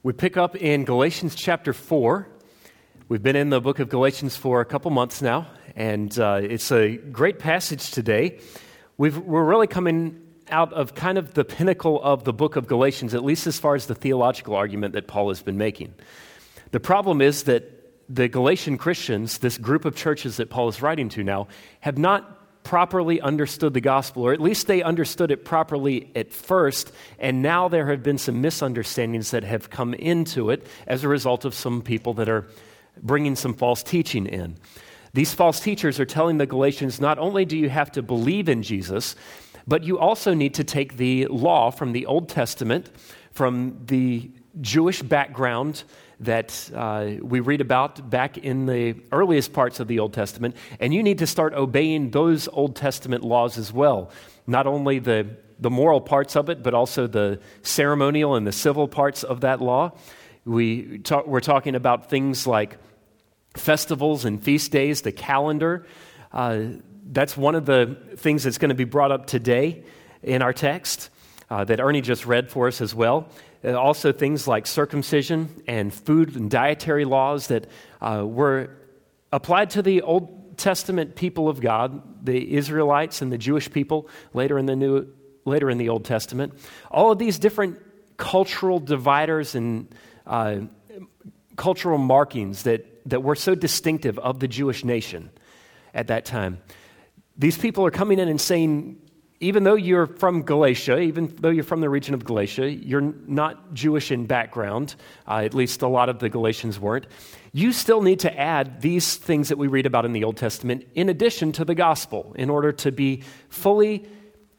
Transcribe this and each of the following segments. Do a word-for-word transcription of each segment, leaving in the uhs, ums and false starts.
We pick up in Galatians chapter four. We've been in the book of Galatians for a couple months now, and uh, it's a great passage today. We've, we're really coming out of kind of the pinnacle of the book of Galatians, at least as far as the theological argument that Paul has been making. The problem is that the Galatian Christians, this group of churches that Paul is writing to now, have not properly understood the gospel, or at least they understood it properly at first, and now there have been some misunderstandings that have come into it as a result of some people that are bringing some false teaching in. These false teachers are telling the Galatians, not only do you have to believe in Jesus, but you also need to take the law from the Old Testament, from the Jewish background that uh, we read about back in the earliest parts of the Old Testament, and you need to start obeying those Old Testament laws as well. Not only the, the moral parts of it, but also the ceremonial and the civil parts of that law. We talk, we're talking about things like festivals and feast days, the calendar. Uh, that's one of the things that's going to be brought up today in our text uh, that Ernie just read for us as well. Uh, also things like circumcision and food and dietary laws that uh, were applied to the Old Testament people of God, the Israelites and the Jewish people later in the New, later in the Old Testament. All of these different cultural dividers and uh, cultural markings that, that were so distinctive of the Jewish nation at that time. These people are coming in and saying, even though you're from Galatia, even though you're from the region of Galatia, you're not Jewish in background, uh, at least a lot of the Galatians weren't, you still need to add these things that we read about in the Old Testament in addition to the gospel in order to be fully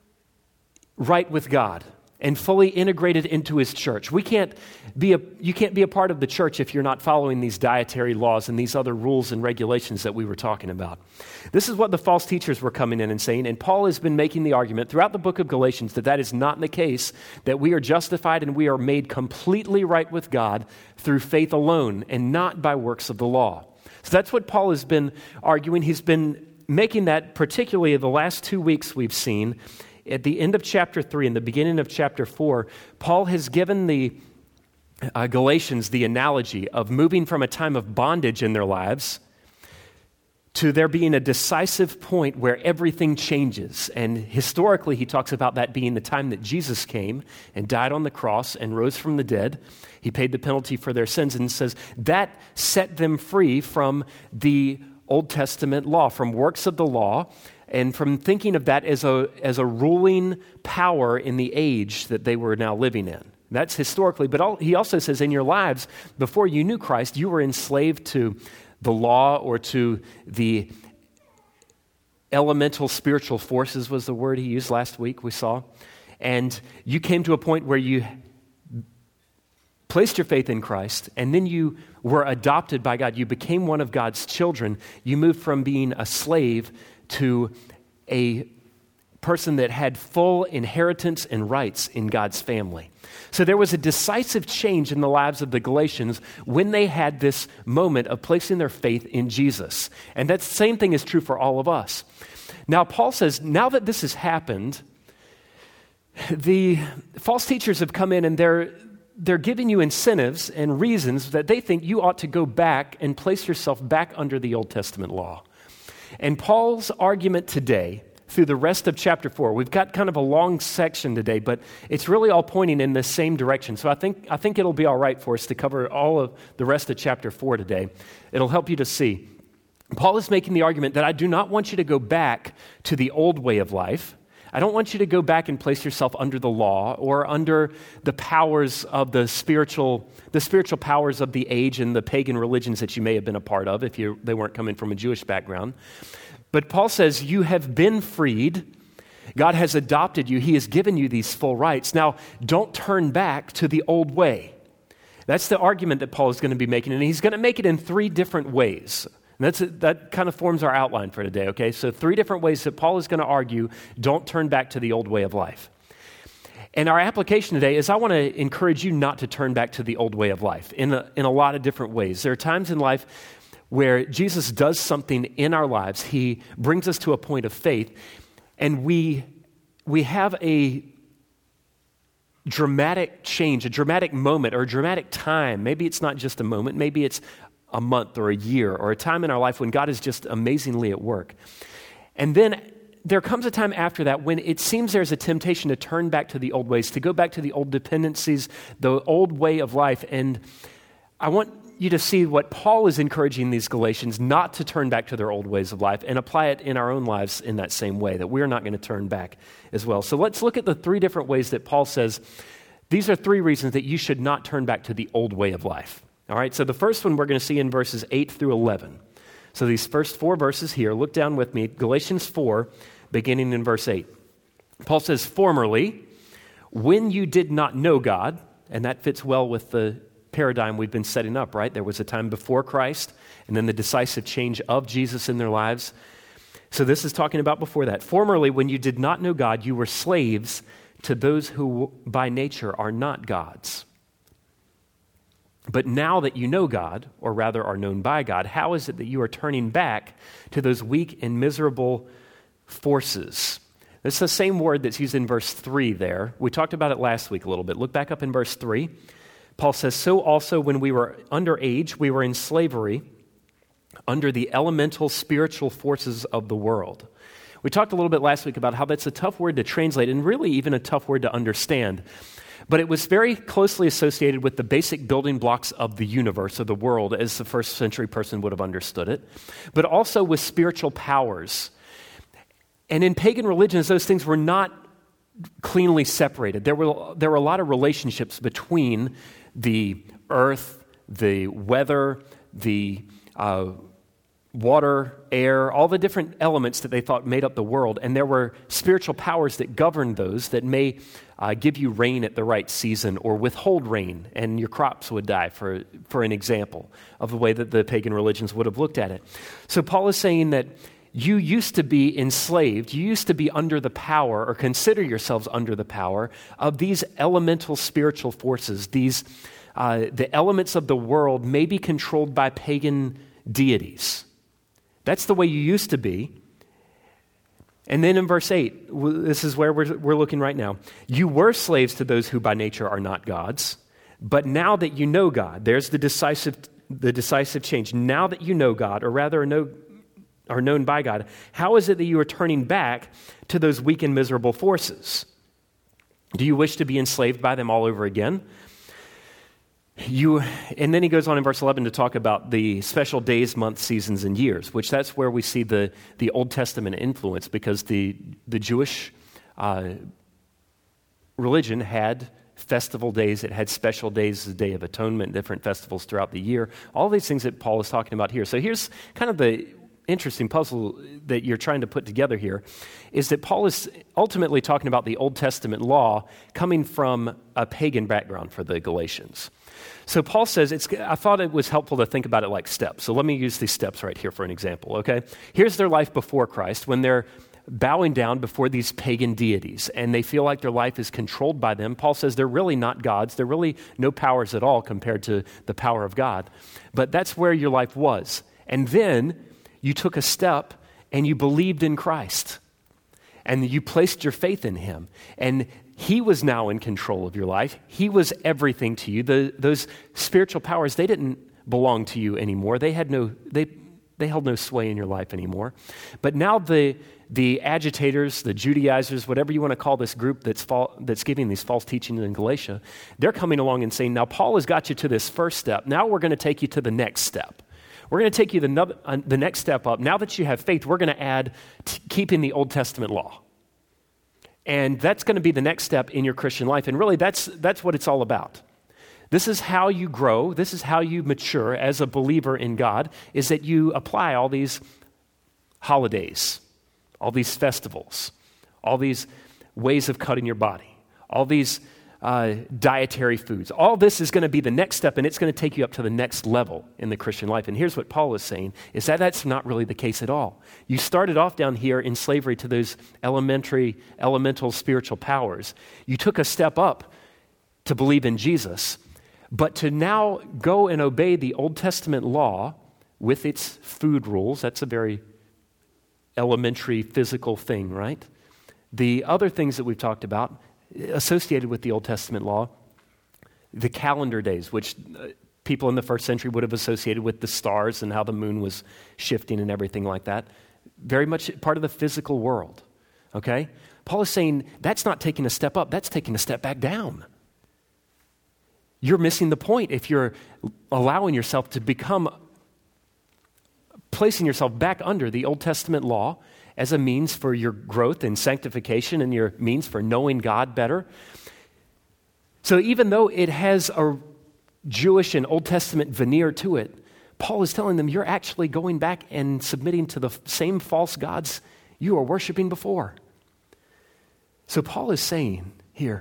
right with God and fully integrated into his church. We can't be a, you can't be a part of the church if you're not following these dietary laws and these other rules and regulations that we were talking about. This is what the false teachers were coming in and saying, and Paul has been making the argument throughout the book of Galatians that that is not the case, that we are justified and we are made completely right with God through faith alone and not by works of the law. So that's what Paul has been arguing. He's been making that, particularly the last two weeks we've seen. At the end of chapter three and the beginning of chapter four, Paul has given the uh, Galatians the analogy of moving from a time of bondage in their lives to there being a decisive point where everything changes. And historically, he talks about that being the time that Jesus came and died on the cross and rose from the dead. He paid the penalty for their sins and says that set them free from the Old Testament law, from works of the law, and from thinking of that as a as a ruling power in the age that they were now living in. That's historically, but all, he also says in your lives, before you knew Christ, you were enslaved to the law or to the elemental spiritual forces was the word he used last week, we saw. And you came to a point where you placed your faith in Christ, and then you were adopted by God. You became one of God's children. You moved from being a slave to a person that had full inheritance and rights in God's family. So there was a decisive change in the lives of the Galatians when they had this moment of placing their faith in Jesus. And that same thing is true for all of us. Now, Paul says, now that this has happened, the false teachers have come in and they're They're giving you incentives and reasons that they think you ought to go back and place yourself back under the Old Testament law. And Paul's argument today, through the rest of chapter four, we've got kind of a long section today, but it's really all pointing in the same direction. So I think I think it'll be all right for us to cover all of the rest of chapter four today. It'll help you to see. Paul is making the argument that I do not want you to go back to the old way of life. I don't want you to go back and place yourself under the law or under the powers of the spiritual, the spiritual powers of the age and the pagan religions that you may have been a part of if you, they weren't coming from a Jewish background. But Paul says you have been freed. God has adopted you. He has given you these full rights. Now, don't turn back to the old way. That's the argument that Paul is going to be making, and he's going to make it in three different ways. And that's, that kind of forms our outline for today, okay? So three different ways that Paul is going to argue, don't turn back to the old way of life. And our application today is I want to encourage you not to turn back to the old way of life in a, in a lot of different ways. There are times in life where Jesus does something in our lives. He brings us to a point of faith, and we, we have a dramatic change, a dramatic moment or a dramatic time. Maybe it's not just a moment, maybe it's a month or a year or a time in our life when God is just amazingly at work. And then there comes a time after that when it seems there's a temptation to turn back to the old ways, to go back to the old dependencies, the old way of life. And I want you to see what Paul is encouraging these Galatians not to turn back to their old ways of life and apply it in our own lives in that same way, that we're not going to turn back as well. So let's look at the three different ways that Paul says, these are three reasons that you should not turn back to the old way of life. All right, so the first one we're going to see in verses eight through eleven. So these first four verses here, look down with me, Galatians four, beginning in verse eight. Paul says, formerly, when you did not know God, and that fits well with the paradigm we've been setting up, right? There was a time before Christ, and then the decisive change of Jesus in their lives. So this is talking about before that. Formerly, when you did not know God, you were slaves to those who by nature are not gods. But now that you know God, or rather are known by God, how is it that you are turning back to those weak and miserable forces? It's the same word that's used in verse three there. We talked about it last week a little bit. Look back up in verse three. Paul says, so also when we were underage, we were in slavery under the elemental spiritual forces of the world. We talked a little bit last week about how that's a tough word to translate and really even a tough word to understand. But it was very closely associated with the basic building blocks of the universe, of the world, as the first century person would have understood it, but also with spiritual powers. And in pagan religions, those things were not cleanly separated. There were, there were a lot of relationships between the earth, the weather, the uh, water, air, all the different elements that they thought made up the world. And there were spiritual powers that governed those that may uh, give you rain at the right season or withhold rain and your crops would die, for, for an example of the way that the pagan religions would have looked at it. So Paul is saying that you used to be enslaved, you used to be under the power or consider yourselves under the power of these elemental spiritual forces. These, uh, the elements of the world may be controlled by pagan deities. That's the way you used to be. And then in verse eight, this is where we're, we're looking right now. You were slaves to those who by nature are not gods, but now that you know God, there's the decisive, the decisive change. Now that you know God, or rather know, are known by God, how is it that you are turning back to those weak and miserable forces? Do you wish to be enslaved by them all over again? You, and then he goes on in verse eleven to talk about the special days, months, seasons, and years, which that's where we see the, the Old Testament influence, because the, the Jewish uh, religion had festival days. It had special days, the Day of Atonement, different festivals throughout the year, all these things that Paul is talking about here. So here's kind of the interesting puzzle that you're trying to put together here, is that Paul is ultimately talking about the Old Testament law coming from a pagan background for the Galatians. So Paul says, it's, I thought it was helpful to think about it like steps. So let me use these steps right here for an example, okay? Here's their life before Christ, when they're bowing down before these pagan deities, and they feel like their life is controlled by them. Paul says they're really not gods. They're really no powers at all compared to the power of God. But that's where your life was. And then you took a step and you believed in Christ. And you placed your faith in him. And he was now in control of your life. He was everything to you. The, those spiritual powers, they didn't belong to you anymore. They had no, they, they held no sway in your life anymore. But now the, the agitators, the Judaizers, whatever you want to call this group that's, fal- that's giving these false teachings in Galatia, they're coming along and saying, now Paul has got you to this first step. Now we're going to take you to the next step. We're going to take you the, no- uh, the next step up. Now that you have faith, we're going to add t- keeping the Old Testament law. And that's going to be the next step in your Christian life. And really, that's that's what it's all about. This is how you grow. This is how you mature as a believer in God, is that you apply all these holidays, all these festivals, all these ways of cutting your body, all these uh, dietary foods. All this is going to be the next step, and it's going to take you up to the next level in the Christian life. And here's what Paul is saying, is that that's not really the case at all. You started off down here in slavery to those elementary, elemental spiritual powers. You took a step up to believe in Jesus, but to now go and obey the Old Testament law with its food rules, that's a very elementary physical thing, right? The other things that we've talked about, associated with the Old Testament law, the calendar days, which uh, people in the first century would have associated with the stars and how the moon was shifting and everything like that. Very much part of the physical world, okay? Paul is saying that's not taking a step up, that's taking a step back down. You're missing the point if you're allowing yourself to become, placing yourself back under the Old Testament law as a means for your growth and sanctification and your means for knowing God better. So even though it has a Jewish and Old Testament veneer to it, Paul is telling them you're actually going back and submitting to the same false gods you were worshiping before. So Paul is saying here,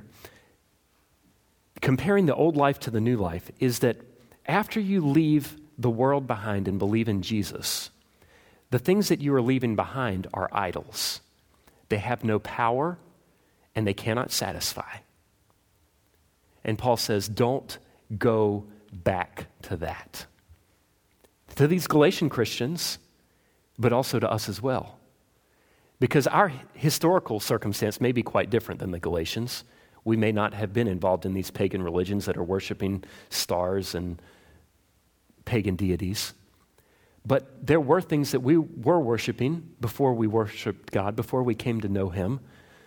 comparing the old life to the new life, is that after you leave the world behind and believe in Jesus, the things that you are leaving behind are idols. They have no power and they cannot satisfy. And Paul says, don't go back to that. To these Galatian Christians, but also to us as well. Because our historical circumstance may be quite different than the Galatians. We may not have been involved in these pagan religions that are worshiping stars and pagan deities. But there were things that we were worshiping before we worshiped God, before we came to know Him.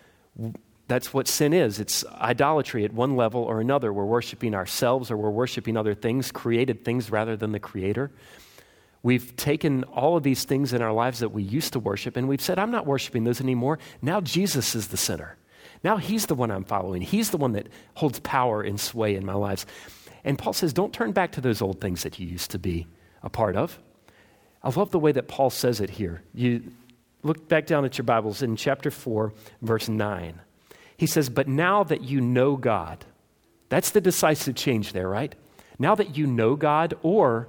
That's what sin is. It's idolatry at one level or another. We're worshiping ourselves or we're worshiping other things, created things rather than the Creator. We've taken all of these things in our lives that we used to worship and we've said, I'm not worshiping those anymore. Now Jesus is the center. Now He's the one I'm following. He's the one that holds power and sway in my lives. And Paul says, don't turn back to those old things that you used to be a part of. I love the way that Paul says it here. You look back down at your Bibles in chapter four, verse nine. He says, but now that you know God, that's the decisive change there, right? Now that you know God, or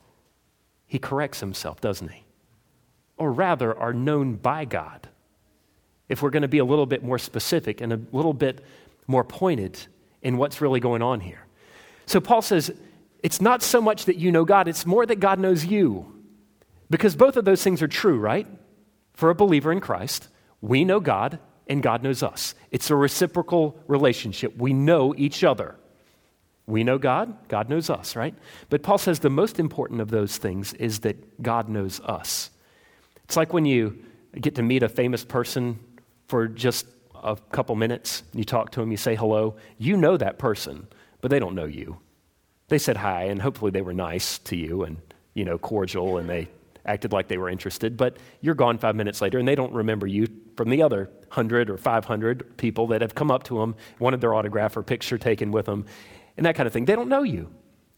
he corrects himself, doesn't he? Or rather, are known by God. If we're going to be a little bit more specific and a little bit more pointed in what's really going on here. So Paul says, it's not so much that you know God, it's more that God knows you. Because both of those things are true, right? For a believer in Christ, we know God and God knows us. It's a reciprocal relationship. We know each other. We know God, God knows us, right? But Paul says the most important of those things is that God knows us. It's like when you get to meet a famous person for just a couple minutes, you talk to them, you say hello, you know that person, but they don't know you. They said hi, and hopefully they were nice to you and, you know, cordial, and they acted like they were interested, but you're gone five minutes later and they don't remember you from the other one hundred or five hundred people that have come up to them, wanted their autograph or picture taken with them, and that kind of thing. They don't know you.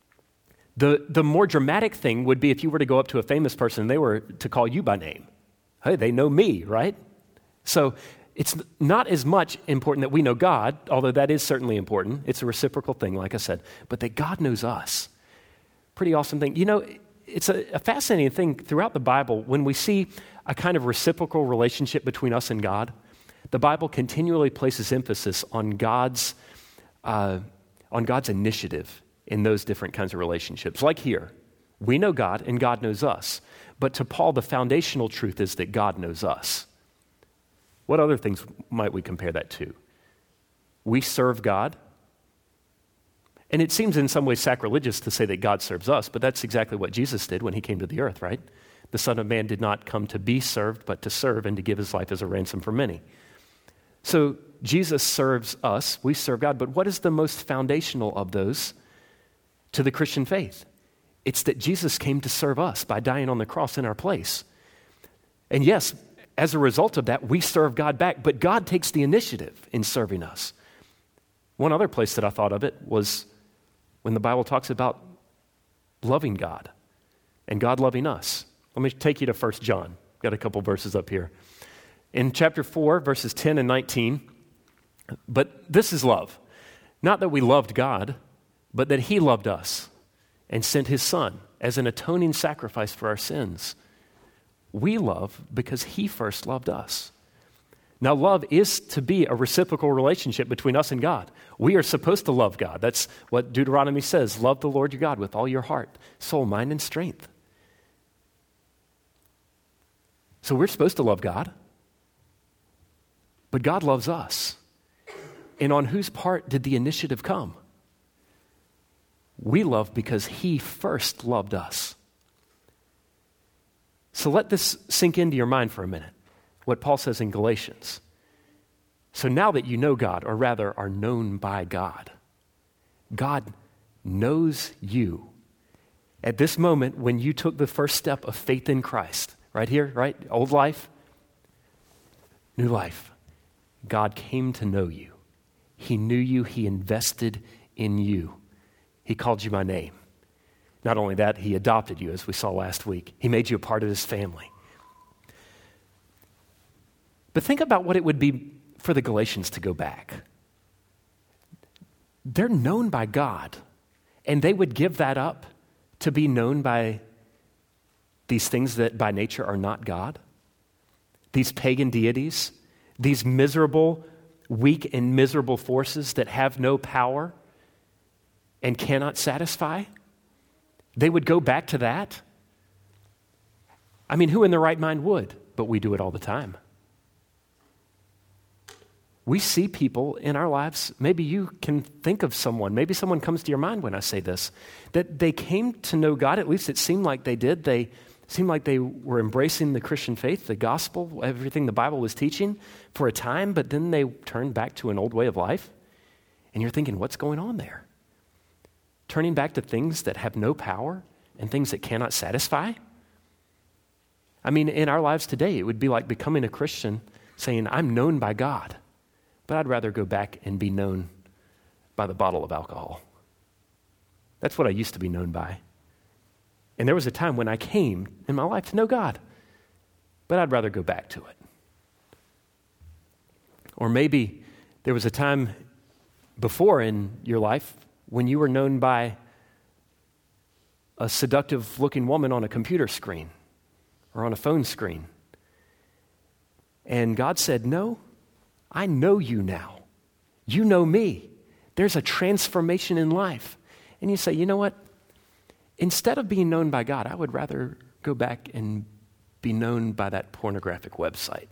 The, the more dramatic thing would be if you were to go up to a famous person and they were to call you by name. Hey, they know me, right? So it's not as much important that we know God, although that is certainly important. It's a reciprocal thing, like I said, but that God knows us. Pretty awesome thing. You know, it's a, a fascinating thing throughout the Bible when we see a kind of reciprocal relationship between us and God. The Bible continually places emphasis on God's uh, on God's initiative in those different kinds of relationships. Like here, we know God and God knows us. But to Paul, the foundational truth is that God knows us. What other things might we compare that to? We serve God. And it seems in some ways sacrilegious to say that God serves us, but that's exactly what Jesus did when he came to the earth, right? The Son of Man did not come to be served, but to serve and to give his life as a ransom for many. So Jesus serves us, we serve God, but what is the most foundational of those to the Christian faith? It's that Jesus came to serve us by dying on the cross in our place. And yes, as a result of that, we serve God back, but God takes the initiative in serving us. One other place that I thought of it was when the Bible talks about loving God and God loving us. Let me take you to First John. Got a couple verses up here. In chapter four, verses ten and nineteen, but this is love. Not that we loved God, but that he loved us and sent his Son as an atoning sacrifice for our sins. We love because he first loved us. Now, love is to be a reciprocal relationship between us and God. We are supposed to love God. That's what Deuteronomy says. Love the Lord your God with all your heart, soul, mind, and strength. So we're supposed to love God, but God loves us. And on whose part did the initiative come? We love because he first loved us. So let this sink into your mind for a minute, what Paul says in Galatians. So now that you know God, or rather are known by God, God knows you. At this moment, when you took the first step of faith in Christ, right here, right? Old life, new life. God came to know you. He knew you. He invested in you. He called you by name. Not only that, he adopted you, as we saw last week. He made you a part of his family. But think about what it would be for the Galatians to go back. They're known by God, and they would give that up to be known by these things that by nature are not God, these pagan deities, these miserable, weak and miserable forces that have no power and cannot satisfy. They would go back to that. I mean, who in their right mind would? But we do it all the time. We see people in our lives, maybe you can think of someone, maybe someone comes to your mind when I say this, that they came to know God, at least it seemed like they did. They seemed like they were embracing the Christian faith, the gospel, everything the Bible was teaching for a time, but then they turned back to an old way of life. And you're thinking, what's going on there? Turning back to things that have no power and things that cannot satisfy? I mean, in our lives today, it would be like becoming a Christian saying, I'm known by God. But I'd rather go back and be known by the bottle of alcohol. That's what I used to be known by. And there was a time when I came in my life to know God, but I'd rather go back to it. Or maybe there was a time before in your life when you were known by a seductive-looking woman on a computer screen or on a phone screen. And God said, no, I know you now. You know me. There's a transformation in life. And you say, you know what? Instead of being known by God, I would rather go back and be known by that pornographic website.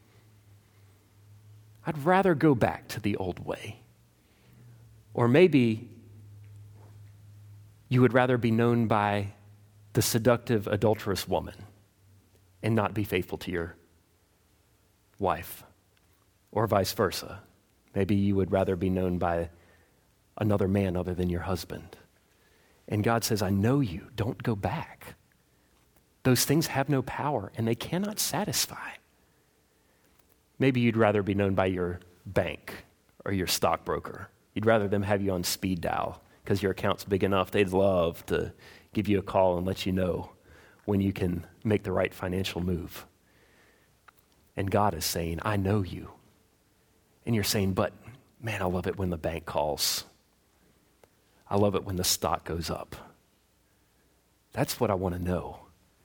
I'd rather go back to the old way. Or maybe you would rather be known by the seductive, adulterous woman and not be faithful to your wife. Or vice versa. Maybe you would rather be known by another man other than your husband. And God says, I know you. Don't go back. Those things have no power and they cannot satisfy. Maybe you'd rather be known by your bank or your stockbroker. You'd rather them have you on speed dial because your account's big enough. They'd love to give you a call and let you know when you can make the right financial move. And God is saying, I know you. And you're saying, but man, I love it when the bank calls. I love it when the stock goes up. That's what I want to know.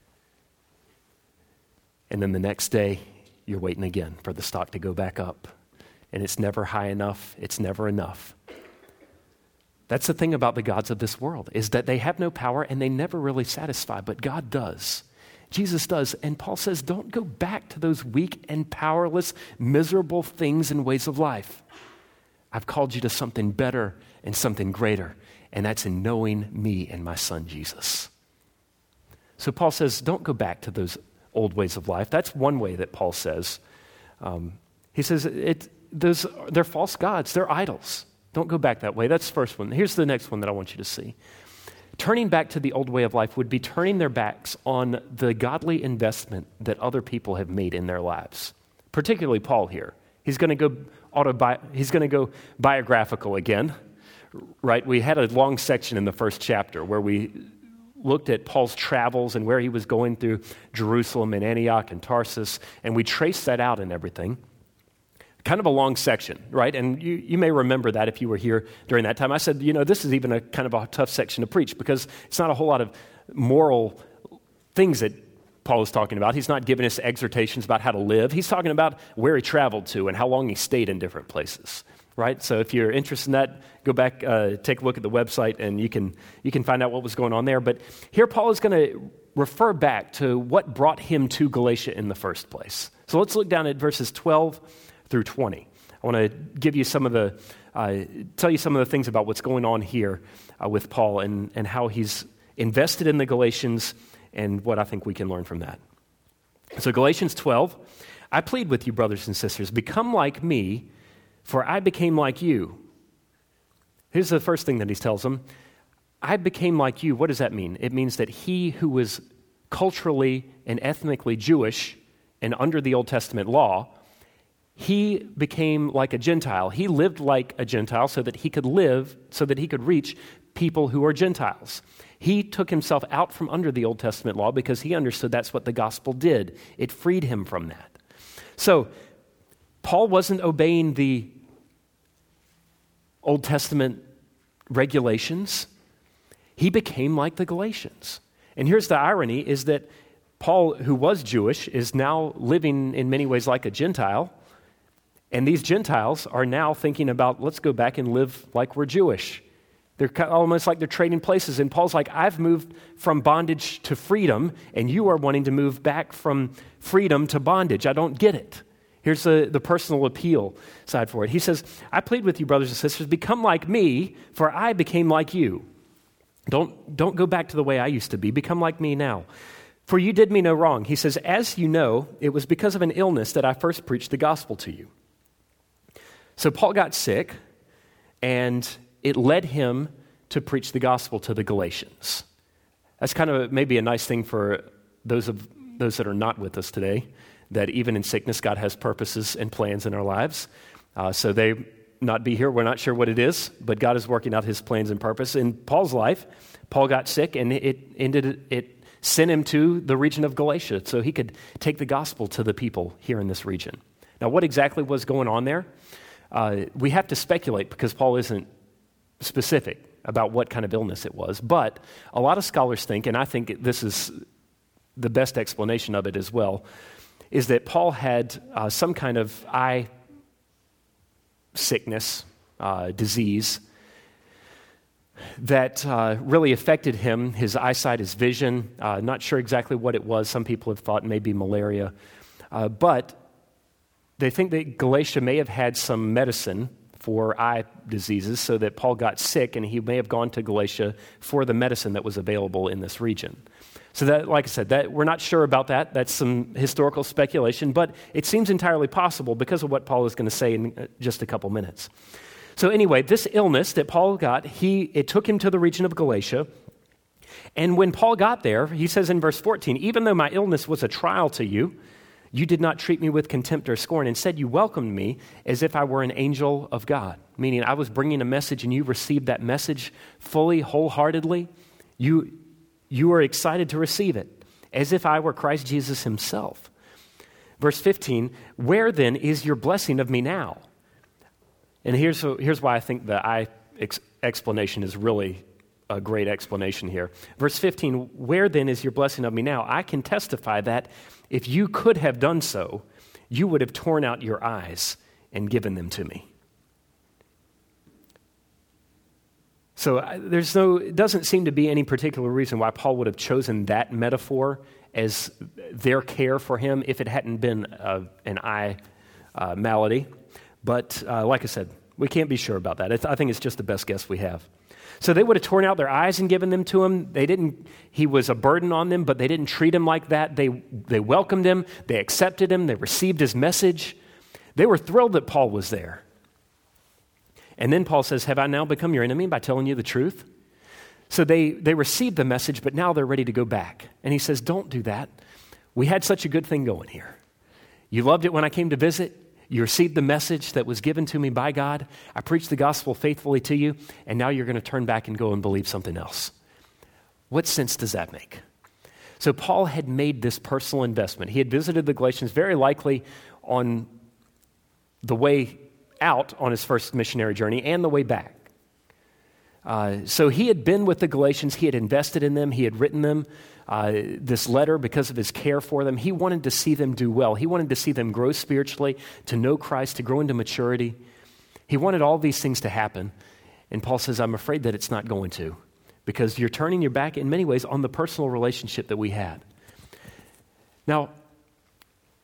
And then the next day, you're waiting again for the stock to go back up. And it's never high enough. It's never enough. That's the thing about the gods of this world, is that they have no power and they never really satisfy, but God does. Jesus does. And Paul says, don't go back to those weak and powerless, miserable things and ways of life. I've called you to something better and something greater, and that's in knowing me and my son, Jesus. So Paul says, don't go back to those old ways of life. That's one way that Paul says. Um, he says, it, those, they're false gods. They're idols. Don't go back that way. That's the first one. Here's the next one that I want you to see. Turning back to the old way of life would be turning their backs on the godly investment that other people have made in their lives. Particularly Paul here. He's going to go autobi- he's going to go biographical again, right? We had a long section in the first chapter where we looked at Paul's travels and where he was going through Jerusalem and Antioch and Tarsus, and we traced that out and everything. Kind of a long section, right? And you, you may remember that if you were here during that time. I said, you know, this is even a kind of a tough section to preach because it's not a whole lot of moral things that Paul is talking about. He's not giving us exhortations about how to live. He's talking about where he traveled to and how long he stayed in different places, right? So if you're interested in that, go back, uh, take a look at the website, and you can you can find out what was going on there. But here Paul is going to refer back to what brought him to Galatia in the first place. So let's look down at verses twelve through twenty I want to give you some of the, uh, tell you some of the things about what's going on here uh, with Paul and, and how he's invested in the Galatians and what I think we can learn from that. So Galatians twelve, I plead with you, brothers and sisters, become like me, for I became like you. Here's the first thing that he tells them. I became like you. What does that mean? It means that he who was culturally and ethnically Jewish and under the Old Testament law, he became like a Gentile. He lived like a Gentile so that he could live, so that he could reach people who are Gentiles. He took himself out from under the Old Testament law because he understood that's what the gospel did. It freed him from that. So Paul wasn't obeying the Old Testament regulations. He became like the Galatians. And here's the irony is that Paul, who was Jewish, is now living in many ways like a Gentile. And these Gentiles are now thinking about, let's go back and live like we're Jewish. They're almost like they're trading places. And Paul's like, I've moved from bondage to freedom, and you are wanting to move back from freedom to bondage. I don't get it. Here's the, the personal appeal side for it. He says, I plead with you, brothers and sisters, become like me, for I became like you. Don't, don't go back to the way I used to be. Become like me now. For you did me no wrong. He says, as you know, it was because of an illness that I first preached the gospel to you. So Paul got sick, and it led him to preach the gospel to the Galatians. That's kind of a, maybe a nice thing for those of those that are not with us today, that even in sickness, God has purposes and plans in our lives. Uh, so they not be here, we're not sure what it is, but God is working out his plans and purpose. In Paul's life, Paul got sick, and it ended it sent him to the region of Galatia so he could take the gospel to the people here in this region. Now, what exactly was going on there? Uh, we have to speculate because Paul isn't specific about what kind of illness it was, but a lot of scholars think, and I think this is the best explanation of it as well, is that Paul had uh, some kind of eye sickness, uh, disease, that uh, really affected him, his eyesight, his vision. Uh, not sure exactly what it was. Some people have thought maybe malaria. Uh, but they think that Galatia may have had some medicine for eye diseases so that Paul got sick and he may have gone to Galatia for the medicine that was available in this region. So that, like I said, that we're not sure about that. That's some historical speculation, but it seems entirely possible because of what Paul is going to say in just a couple minutes. So anyway, this illness that Paul got, he it took him to the region of Galatia. And when Paul got there, he says in verse fourteen, even though my illness was a trial to you, you did not treat me with contempt or scorn. Instead, you welcomed me as if I were an angel of God, meaning I was bringing a message and you received that message fully, wholeheartedly. You, you were excited to receive it as if I were Christ Jesus himself. Verse fifteen, where then is your blessing of me now? And here's, here's why I think the I ex- explanation is really a great explanation here. Verse fifteen, where then is your blessing of me now? I can testify that if you could have done so, you would have torn out your eyes and given them to me. So uh, there's no, it doesn't seem to be any particular reason why Paul would have chosen that metaphor as their care for him if it hadn't been uh, an eye uh, malady. But uh, like I said, we can't be sure about that. I, th- I think it's just the best guess we have. So they would have torn out their eyes and given them to him. They didn't. He was a burden on them, but they didn't treat him like that. They they welcomed him. They accepted him. They received his message. They were thrilled that Paul was there. And then Paul says, have I now become your enemy by telling you the truth? So they, they received the message, but now they're ready to go back. And he says, don't do that. We had such a good thing going here. You loved it when I came to visit. You received the message that was given to me by God. I preached the gospel faithfully to you, and now you're going to turn back and go and believe something else. What sense does that make? So Paul had made this personal investment. He had visited the Galatians very likely on the way out on his first missionary journey and the way back. Uh, so he had been with the Galatians. He had invested in them. He had written them uh, this letter because of his care for them. He wanted to see them do well. He wanted to see them grow spiritually, to know Christ, to grow into maturity. He wanted all these things to happen. And Paul says, I'm afraid that it's not going to, because you're turning your back in many ways on the personal relationship that we had. Now,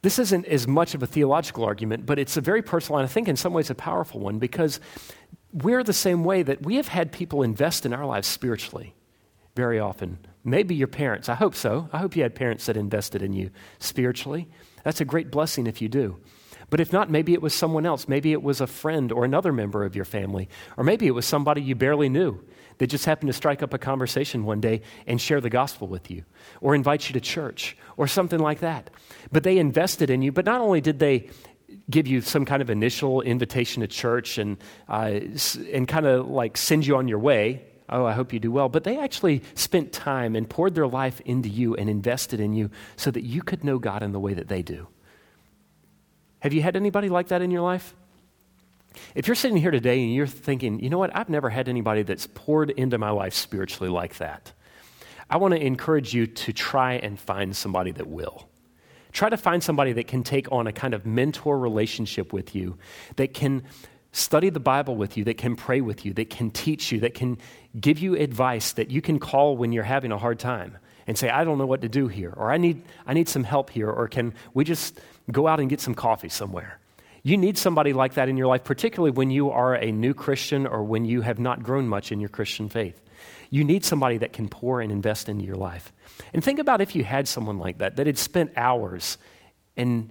This isn't as much of a theological argument, but it's a very personal and I think in some ways a powerful one because we're the same way that we have had people invest in our lives spiritually very often. Maybe your parents. I hope so. I hope you had parents that invested in you spiritually. That's a great blessing if you do. But if not, maybe it was someone else. Maybe it was a friend or another member of your family. Or maybe it was somebody you barely knew that just happened to strike up a conversation one day and share the gospel with you or invite you to church or something like that. But they invested in you. But not only did they give you some kind of initial invitation to church and uh, and kind of like send you on your way, oh, I hope you do well, but they actually spent time and poured their life into you and invested in you so that you could know God in the way that they do. Have you had anybody like that in your life? If you're sitting here today and you're thinking, you know what, I've never had anybody that's poured into my life spiritually like that, I want to encourage you to try and find somebody that will. Try to find somebody that can take on a kind of mentor relationship with you, that can study the Bible with you, that can pray with you, that can teach you, that can give you advice that you can call when you're having a hard time and say, I don't know what to do here, or I need I need some help here, or can we just go out and get some coffee somewhere? You need somebody like that in your life, particularly when you are a new Christian or when you have not grown much in your Christian faith. You need somebody that can pour and invest into your life. And think about if you had someone like that, that had spent hours and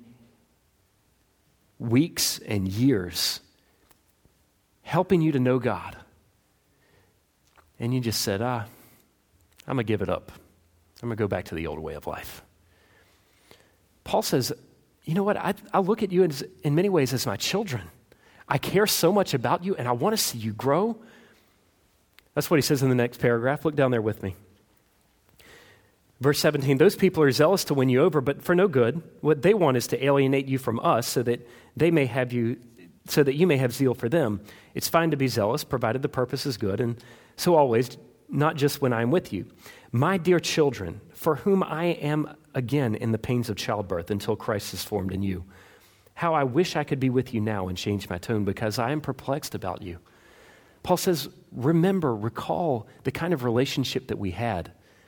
weeks and years helping you to know God. And you just said, ah, I'm going to give it up. I'm going to go back to the old way of life. Paul says, you know what? I, I look at you as, in many ways as my children. I care so much about you, and I want to see you grow. That's what he says in the next paragraph. Look down there with me. Verse seventeen, those people are zealous to win you over, but for no good. What they want is to alienate you from us so that they may have you, so that you may have zeal for them. It's fine to be zealous, provided the purpose is good, and so always, not just when I'm with you. My dear children, for whom I am again in the pains of childbirth until Christ is formed in you, how I wish I could be with you now and change my tone because I am perplexed about you. Paul says, remember, recall the kind of relationship that we had.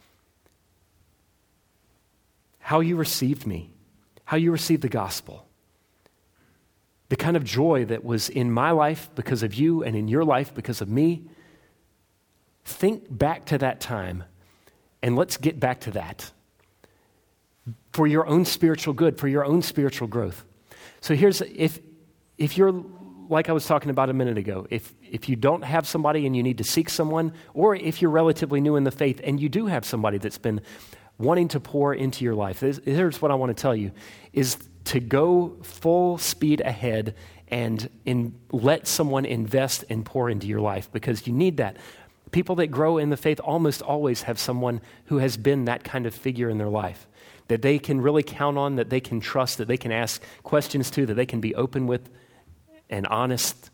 How you received me, how you received the gospel. The kind of joy that was in my life because of you and in your life because of me. Think back to that time and let's get back to that for your own spiritual good, for your own spiritual growth. So here's, if if you're, like I was talking about a minute ago, if if you don't have somebody and you need to seek someone, or if you're relatively new in the faith and you do have somebody that's been wanting to pour into your life, here's what I want to tell you, is to go full speed ahead and in, let someone invest and pour into your life because you need that. People that grow in the faith almost always have someone who has been that kind of figure in their life, that they can really count on, that they can trust, that they can ask questions to, that they can be open with and honest.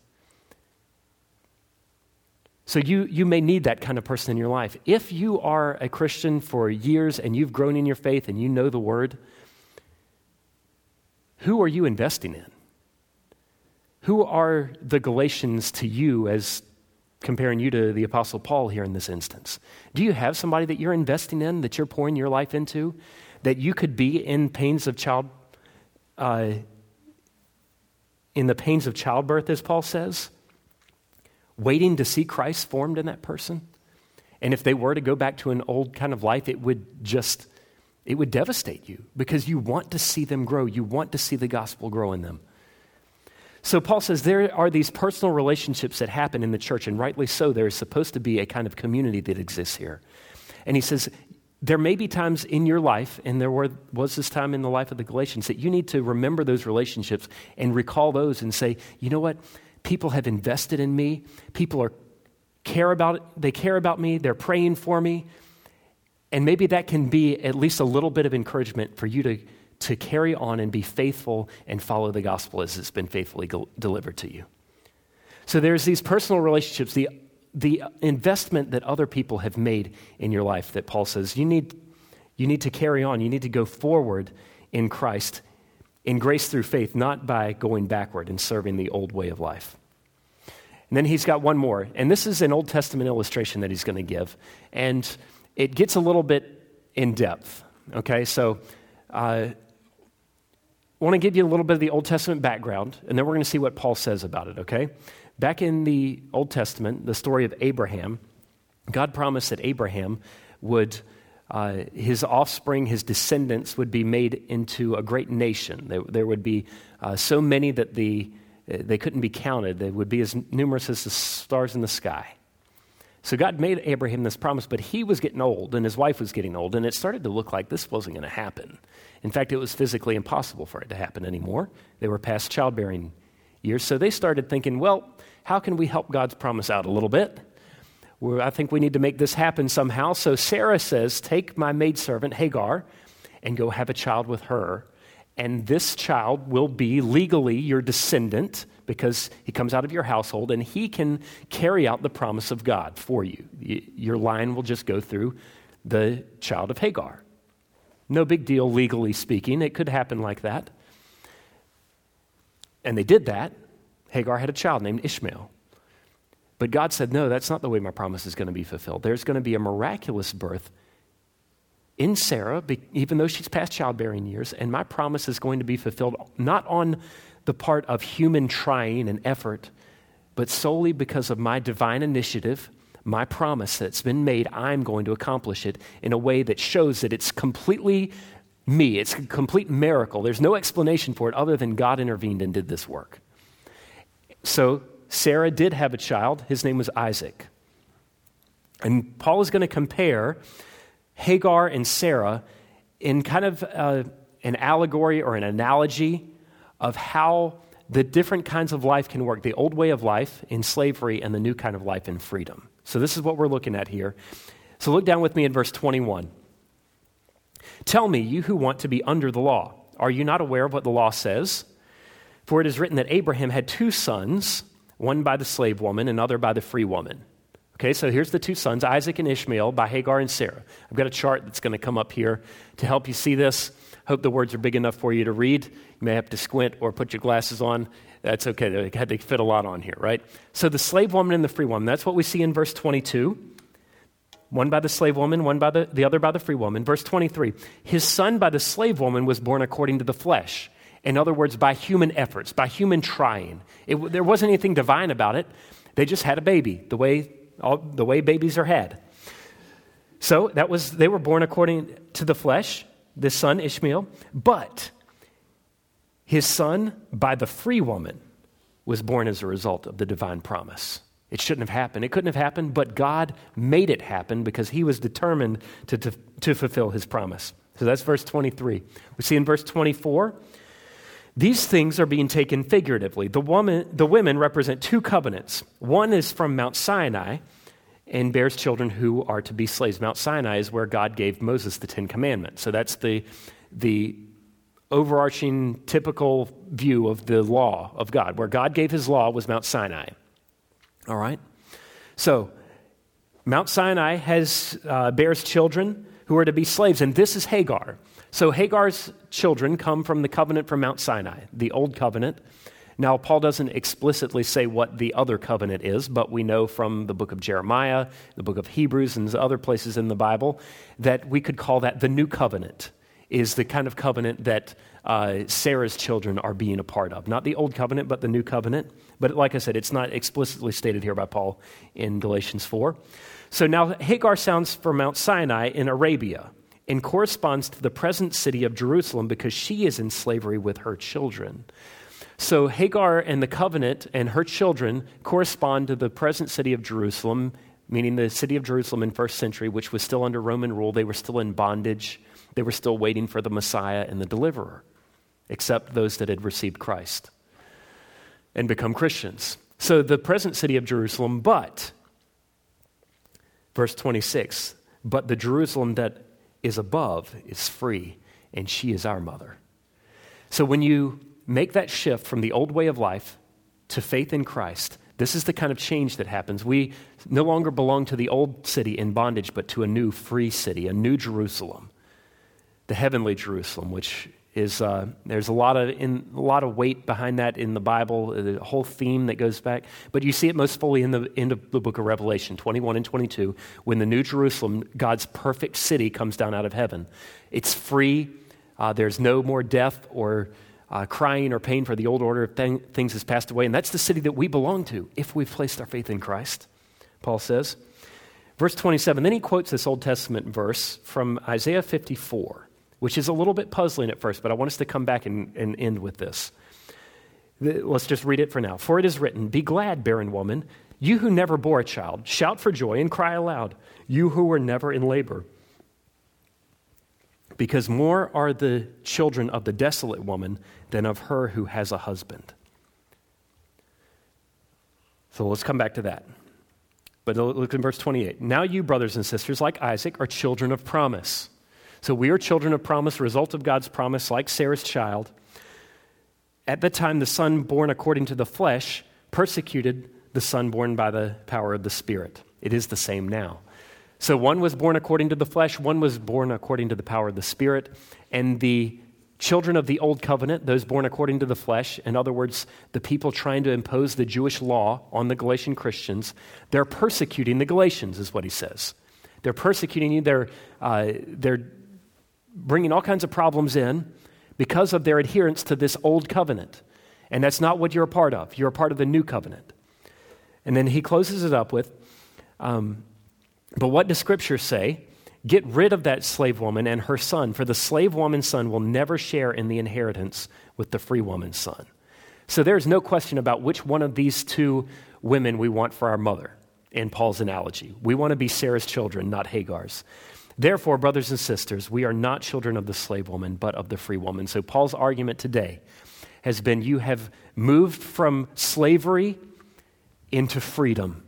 So you, you may need that kind of person in your life. If you are a Christian for years and you've grown in your faith and you know the Word, who are you investing in? Who are the Galatians to you as comparing you to the Apostle Paul here in this instance? Do you have somebody that you're investing in, that you're pouring your life into, that you could be in pains of child, uh, in the pains of childbirth, as Paul says, waiting to see Christ formed in that person? And if they were to go back to an old kind of life, it would just, it would devastate you because you want to see them grow. You want to see the gospel grow in them. So Paul says there are these personal relationships that happen in the church, and rightly so. There is supposed to be a kind of community that exists here. And he says there may be times in your life, and there were, was this time in the life of the Galatians, that you need to remember those relationships and recall those and say, you know what? People have invested in me. People are care about it. They care about me. They're praying for me. And maybe that can be at least a little bit of encouragement for you to to carry on and be faithful and follow the gospel as it's been faithfully go- delivered to you. So there's these personal relationships, the, the investment that other people have made in your life that Paul says you need, you need to carry on. You need to go forward in Christ, in grace through faith, not by going backward and serving the old way of life. And then he's got one more, and this is an Old Testament illustration that he's going to give, and it gets a little bit in depth, okay? So uh, want to give you a little bit of the Old Testament background, and then we're going to see what Paul says about it, okay? Back in the Old Testament, the story of Abraham, God promised that Abraham would, uh, his offspring, his descendants would be made into a great nation. There, there would be uh, so many that the they couldn't be counted. They would be as numerous as the stars in the sky. So God made Abraham this promise, but he was getting old, and his wife was getting old, and it started to look like this wasn't going to happen. In fact, it was physically impossible for it to happen anymore. They were past childbearing years, so they started thinking, well, how can we help God's promise out a little bit? Well, I think we need to make this happen somehow. So Sarah says, take my maidservant Hagar and go have a child with her, and this child will be legally your descendant because he comes out of your household, and he can carry out the promise of God for you. Your line will just go through the child of Hagar. No big deal, legally speaking. It could happen like that. And they did that. Hagar had a child named Ishmael. But God said, no, that's not the way my promise is going to be fulfilled. There's going to be a miraculous birth in Sarah, even though she's past childbearing years, and my promise is going to be fulfilled not on the part of human trying and effort, but solely because of my divine initiative, my promise that's been made. I'm going to accomplish it in a way that shows that it's completely me. It's a complete miracle. There's no explanation for it other than God intervened and did this work. So Sarah did have a child. His name was Isaac. And Paul is going to compare Hagar and Sarah in kind of uh, an allegory or an analogy of how the different kinds of life can work, the old way of life in slavery and the new kind of life in freedom. So this is what we're looking at here. So look down with me in verse twenty-one. Tell me, you who want to be under the law, are you not aware of what the law says? For it is written that Abraham had two sons, one by the slave woman, another by the free woman. Okay, so here's the two sons, Isaac and Ishmael, by Hagar and Sarah. I've got a chart that's going to come up here to help you see this. Hope the words are big enough for you to read. You may have to squint or put your glasses on. That's okay. They had to fit a lot on here, right? So the slave woman and the free woman, that's what we see in verse twenty-two. One by the slave woman, one by the, the other by the free woman. Verse twenty-three, his son by the slave woman was born according to the flesh. In other words, by human efforts, by human trying. It, there wasn't anything divine about it. They just had a baby, the way all, the way babies are had. So that was they were born according to the flesh, this son Ishmael. But his son by the free woman was born as a result of the divine promise. It shouldn't have happened. It couldn't have happened, but God made it happen because he was determined to, to, to fulfill his promise. So that's verse twenty-three. We see in verse twenty-four, these things are being taken figuratively. The woman, the women represent two covenants. One is from Mount Sinai and bears children who are to be slaves. Mount Sinai is where God gave Moses the Ten Commandments. So that's the, the overarching, typical view of the law of God. Where God gave his law was Mount Sinai. All right? So Mount Sinai has uh, bears children who are to be slaves, and this is Hagar. So Hagar's children come from the covenant from Mount Sinai, the old covenant. Now, Paul doesn't explicitly say what the other covenant is, but we know from the book of Jeremiah, the book of Hebrews, and other places in the Bible that we could call that the new covenant, is the kind of covenant that uh, Sarah's children are being a part of. Not the old covenant, but the new covenant. But like I said, it's not explicitly stated here by Paul in Galatians four. So now Hagar sounds for Mount Sinai in Arabia and corresponds to the present city of Jerusalem because she is in slavery with her children. So Hagar and the covenant and her children correspond to the present city of Jerusalem, meaning the city of Jerusalem in first century, which was still under Roman rule. They were still in bondage. They were still waiting for the Messiah and the deliverer, except those that had received Christ and become Christians. So the present city of Jerusalem, but, verse twenty-six, but the Jerusalem that is above is free, and she is our mother. So when you make that shift from the old way of life to faith in Christ, this is the kind of change that happens. We no longer belong to the old city in bondage, but to a new free city, a new Jerusalem, the heavenly Jerusalem, which is, uh, there's a lot of in, a lot of weight behind that in the Bible, the whole theme that goes back. But you see it most fully in the end of the book of Revelation, twenty-one and twenty-two, when the new Jerusalem, God's perfect city, comes down out of heaven. It's free. Uh, there's no more death or uh, crying or pain, for the old order of th- things has passed away. And that's the city that we belong to if we've placed our faith in Christ, Paul says. Verse twenty-seven, then he quotes this Old Testament verse from Isaiah fifty-four, which is a little bit puzzling at first, but I want us to come back and, and end with this. Let's just read it for now. For it is written, be glad, barren woman, you who never bore a child, shout for joy and cry aloud, you who were never in labor. Because more are the children of the desolate woman than of her who has a husband. So let's come back to that. But look in verse twenty-eight. Now you, brothers and sisters, like Isaac, are children of promise. So we are children of promise, result of God's promise, like Sarah's child. At the time, the son born according to the flesh persecuted the son born by the power of the Spirit. It is the same now. So one was born according to the flesh, one was born according to the power of the Spirit, and the children of the old covenant, those born according to the flesh, in other words, the people trying to impose the Jewish law on the Galatian Christians, they're persecuting the Galatians, is what he says. They're persecuting you, they're, uh, they're bringing all kinds of problems in because of their adherence to this old covenant. And that's not what you're a part of. You're a part of the new covenant. And then he closes it up with, um, but what does Scripture say? Get rid of that slave woman and her son, for the slave woman's son will never share in the inheritance with the free woman's son. So there's no question about which one of these two women we want for our mother, in Paul's analogy. We want to be Sarah's children, not Hagar's. Therefore, brothers and sisters, we are not children of the slave woman, but of the free woman. So Paul's argument today has been you have moved from slavery into freedom.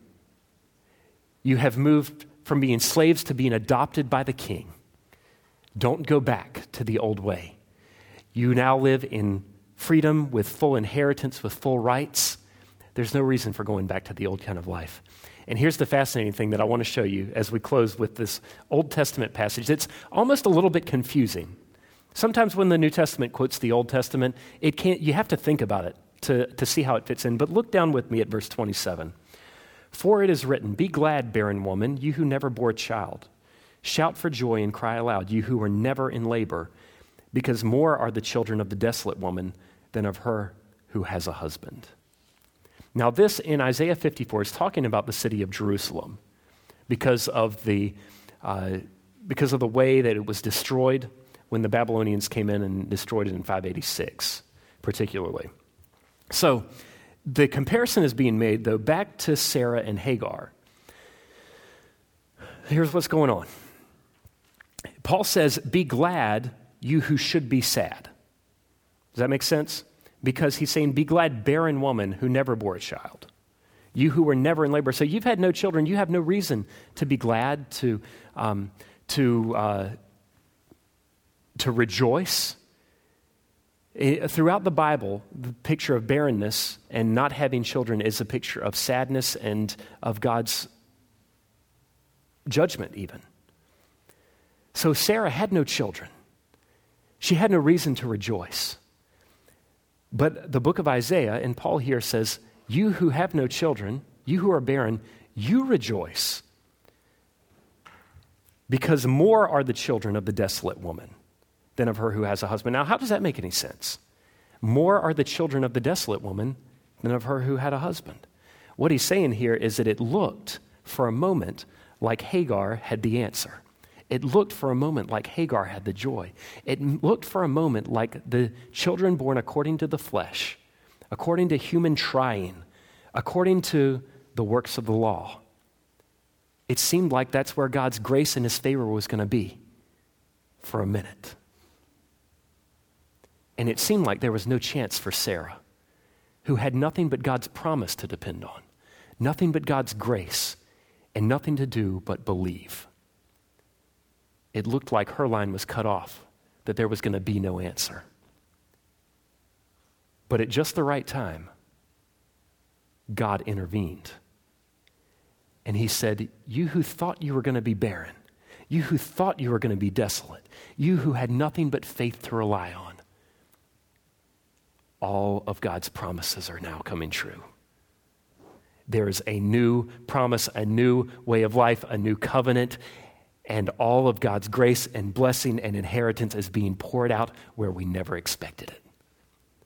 You have moved from being slaves to being adopted by the King. Don't go back to the old way. You now live in freedom with full inheritance, with full rights. There's no reason for going back to the old kind of life. And here's the fascinating thing that I want to show you as we close with this Old Testament passage. It's almost a little bit confusing. Sometimes when the New Testament quotes the Old Testament, it can't, you have to think about it to, to see how it fits in. But look down with me at verse twenty-seven. For it is written, be glad, barren woman, you who never bore a child. Shout for joy and cry aloud, you who were never in labor, because more are the children of the desolate woman than of her who has a husband. Now this in Isaiah fifty-four is talking about the city of Jerusalem because of the, uh, because of the way that it was destroyed when the Babylonians came in and destroyed it in five eighty-six, particularly. So the comparison is being made, though, back to Sarah and Hagar. Here's what's going on. Paul says, be glad, you who should be sad. Does that make sense? Because he's saying, be glad, barren woman who never bore a child. You who were never in labor. So you've had no children. You have no reason to be glad, to, um, to, uh, to rejoice. It, throughout the Bible, the picture of barrenness and not having children is a picture of sadness and of God's judgment even. So Sarah had no children. She had no reason to rejoice. But the book of Isaiah, and Paul here says, you who have no children, you who are barren, you rejoice. Because more are the children of the desolate woman than of her who has a husband. Now, how does that make any sense? More are the children of the desolate woman than of her who had a husband. What he's saying here is that it looked for a moment like Hagar had the answer. It looked for a moment like Hagar had the joy. It looked for a moment like the children born according to the flesh, according to human trying, according to the works of the law. It seemed like that's where God's grace and his favor was going to be for a minute. And it seemed like there was no chance for Sarah, who had nothing but God's promise to depend on, nothing but God's grace, and nothing to do but believe. It looked like her line was cut off, that there was going to be no answer. But at just the right time, God intervened. And he said, you who thought you were going to be barren, you who thought you were going to be desolate, you who had nothing but faith to rely on, all of God's promises are now coming true. There is a new promise, a new way of life, a new covenant, and all of God's grace and blessing and inheritance is being poured out where we never expected it.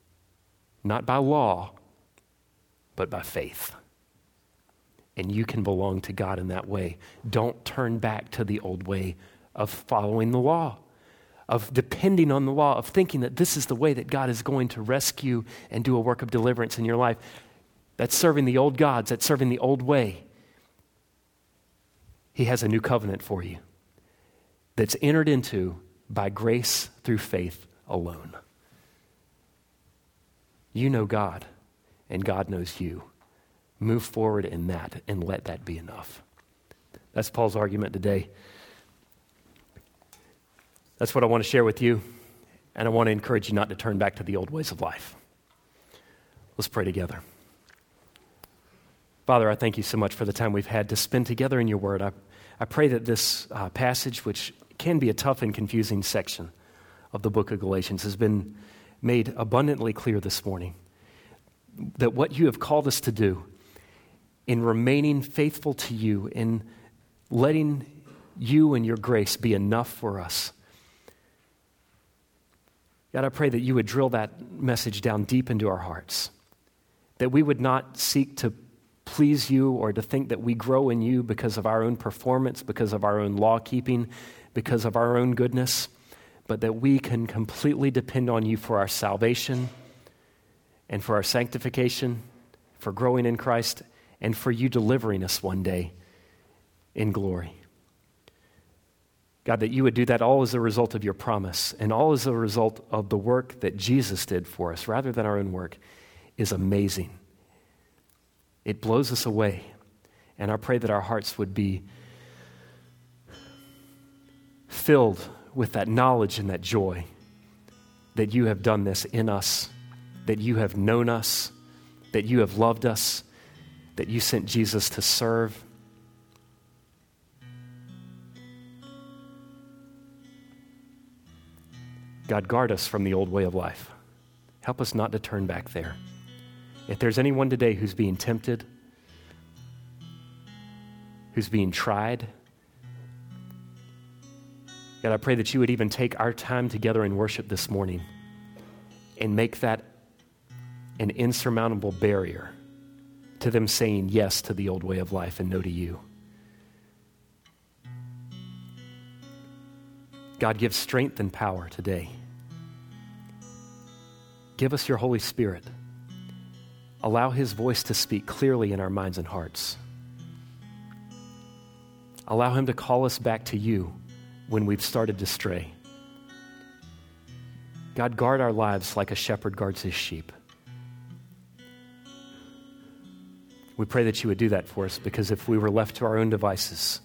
not by law, but by faith. And you can belong to God in that way. Don't turn back to the old way of following the law, of depending on the law, of thinking that this is the way that God is going to rescue and do a work of deliverance in your life. That's serving the old gods. That's serving the old way. He has a new covenant for you that's entered into by grace through faith alone. You know God, and God knows you. Move forward in that and let that be enough. That's Paul's argument today. That's what I want to share with you, and I want to encourage you not to turn back to the old ways of life. Let's pray together. Father, I thank you so much for the time we've had to spend together in your word. I, I pray that this uh, passage, which can be a tough and confusing section of the book of Galatians, has been made abundantly clear this morning. That what you have called us to do in remaining faithful to you, in letting you and your grace be enough for us. God, I pray that you would drill that message down deep into our hearts. That we would not seek to please you or to think that we grow in you because of our own performance, because of our own law keeping, because of our own goodness, but that we can completely depend on you for our salvation and for our sanctification, for growing in Christ, and for you delivering us one day in glory. God, that you would do that all as a result of your promise and all as a result of the work that Jesus did for us rather than our own work is amazing. It blows us away. And I pray that our hearts would be filled with that knowledge and that joy that you have done this in us, that you have known us, that you have loved us, that you sent Jesus to serve. God, guard us from the old way of life. Help us not to turn back there. If there's anyone today who's being tempted, who's being tried, God, I pray that you would even take our time together in worship this morning and make that an insurmountable barrier to them saying yes to the old way of life and no to you. God, give strength and power today. Give us your Holy Spirit. Allow his voice to speak clearly in our minds and hearts. Allow him to call us back to you when we've started to stray. God, guard our lives like a shepherd guards his sheep. We pray that you would do that for us, because if we were left to our own devices,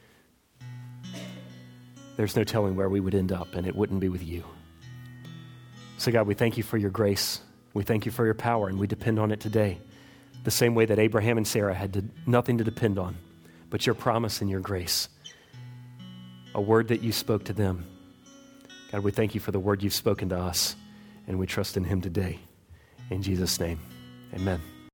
there's no telling where we would end up, and it wouldn't be with you. So God, we thank you for your grace. We thank you for your power, and we depend on it today. The same way that Abraham and Sarah had to, nothing to depend on, but your promise and your grace. A word that you spoke to them. God, we thank you for the word you've spoken to us, and we trust in him today. In Jesus' name, amen.